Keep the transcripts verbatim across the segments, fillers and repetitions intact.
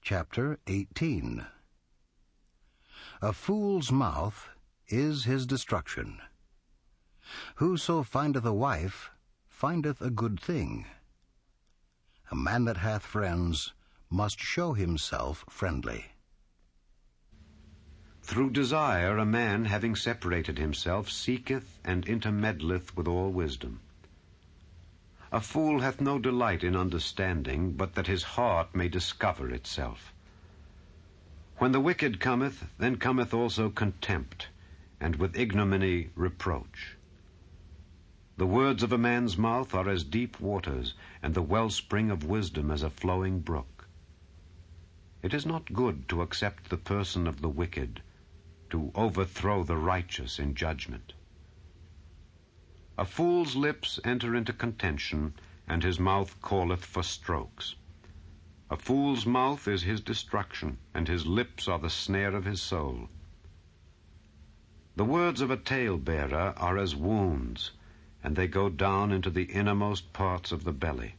Chapter eighteen. A fool's mouth is his destruction. Whoso findeth a wife findeth a good thing. A man that hath friends must show himself friendly. Through desire a man, having separated himself, seeketh and intermeddleth with all wisdom. A fool hath no delight in understanding, but that his heart may discover itself. When the wicked cometh, then cometh also contempt, and with ignominy reproach. The words of a man's mouth are as deep waters, and the wellspring of wisdom as a flowing brook. It is not good to accept the person of the wicked, to overthrow the righteous in judgment. A fool's lips enter into contention, and his mouth calleth for strokes. A fool's mouth is his destruction, and his lips are the snare of his soul. The words of a talebearer are as wounds, and they go down into the innermost parts of the belly.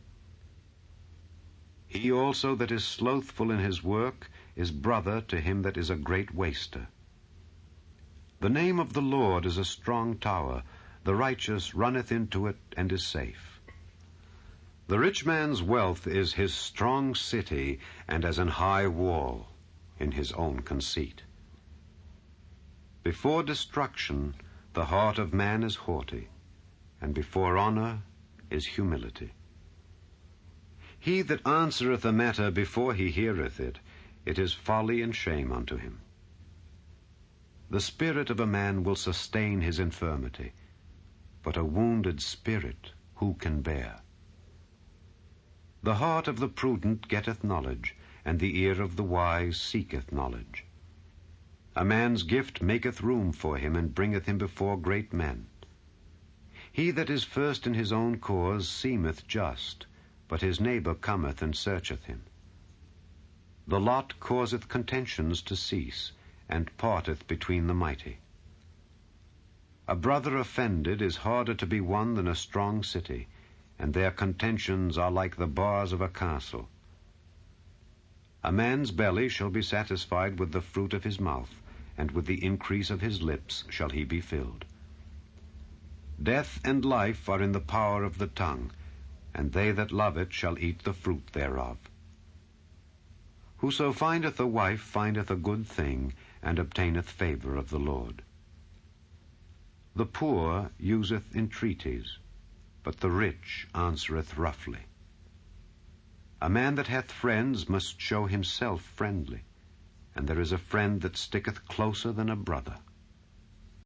He also that is slothful in his work is brother to him that is a great waster. The name of the Lord is a strong tower. The righteous runneth into it and is safe. The rich man's wealth is his strong city, and as an high wall in his own conceit. Before destruction the heart of man is haughty, and before honor is humility. He that answereth a matter before he heareth it, it is folly and shame unto him. The spirit of a man will sustain his infirmity, but a wounded spirit who can bear? The heart of the prudent getteth knowledge, and the ear of the wise seeketh knowledge. A man's gift maketh room for him, and bringeth him before great men. He that is first in his own cause seemeth just, but his neighbor cometh and searcheth him. The lot causeth contentions to cease, and parteth between the mighty. A brother offended is harder to be won than a strong city, and their contentions are like the bars of a castle. A man's belly shall be satisfied with the fruit of his mouth, and with the increase of his lips shall he be filled. Death and life are in the power of the tongue, and they that love it shall eat the fruit thereof. Whoso findeth a wife findeth a good thing, and obtaineth favor of the Lord. The poor useth entreaties, but the rich answereth roughly. A man that hath friends must show himself friendly, and there is a friend that sticketh closer than a brother.